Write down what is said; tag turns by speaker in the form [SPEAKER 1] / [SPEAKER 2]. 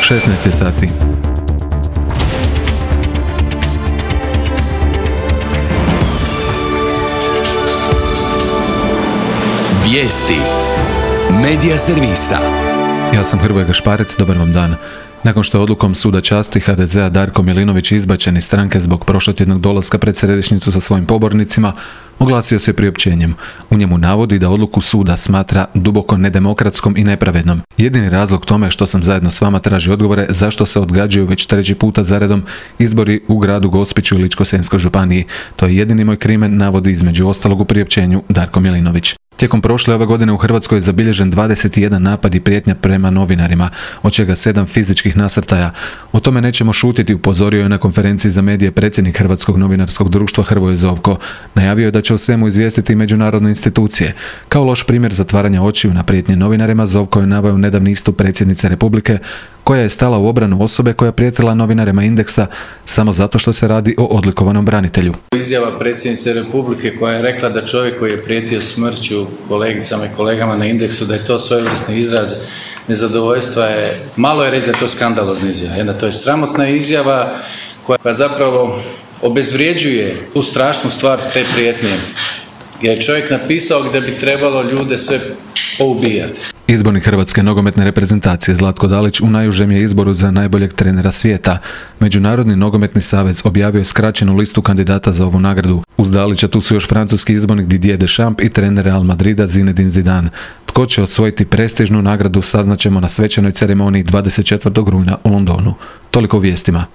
[SPEAKER 1] 16 je sati.
[SPEAKER 2] Vijesti Medija servisa.
[SPEAKER 1] Ja sam Hrvoje Gašparec, dobar vam dan. Nakon što je odlukom Suda časti HDZ-a Darko Milinović izbačen iz stranke zbog prošlotjednog dolaska pred središnjicu sa svojim pobornicima, oglasio se priopćenjem. U njemu navodi da odluku suda smatra duboko nedemokratskom i nepravednom. Jedini razlog tome je što sam zajedno s vama traži odgovore zašto se odgađaju već 3. puta zaredom izbori u gradu Gospiću i Ličko-senjskoj županiji. To je jedini moj krimen, navodi između ostalog u priopćenju Darko Milinović. Tijekom prošle ove godine u Hrvatskoj je zabilježen 21 napad i prijetnja prema novinarima, od čega 7 fizičkih nasrtaja. O tome nećemo šutiti, upozorio je na konferenciji za medije predsjednik Hrvatskog novinarskog društva Hrvoje Zovko. Najavio je da će o svemu izvijestiti međunarodne institucije. Kao loš primjer zatvaranja očiju na prijetnje novinarima, Zovko je naveo nedavni istup predsjednice Republike, koja je stala u obranu osobe koja je prijetila novinarima Indeksa samo zato što se radi o odlikovanom branitelju.
[SPEAKER 3] Izjava predsjednice Republike koja je rekla da čovjek koji je prijetio smrću kolegicama i kolegama na Indeksu, da je to svojevrsni izraz nezadovoljstva, malo je reći da je to skandalozna izjava. To je sramotna izjava koja zapravo obezvrjeđuje tu strašnu stvar te prijetnje. Jer je čovjek napisao gdje bi trebalo ljude sve poubijati.
[SPEAKER 1] Izbornik Hrvatske nogometne reprezentacije Zlatko Dalić u najužem je izboru za najboljeg trenera svijeta. Međunarodni nogometni savez objavio je skraćenu listu kandidata za ovu nagradu. Uz Dalića tu su još francuski izbornik Didier Deschamps i trener Real Madrida Zinedine Zidane. Tko će osvojiti prestižnu nagradu saznaćemo na svečanoj ceremoniji 24. rujna u Londonu. Toliko u vijestima.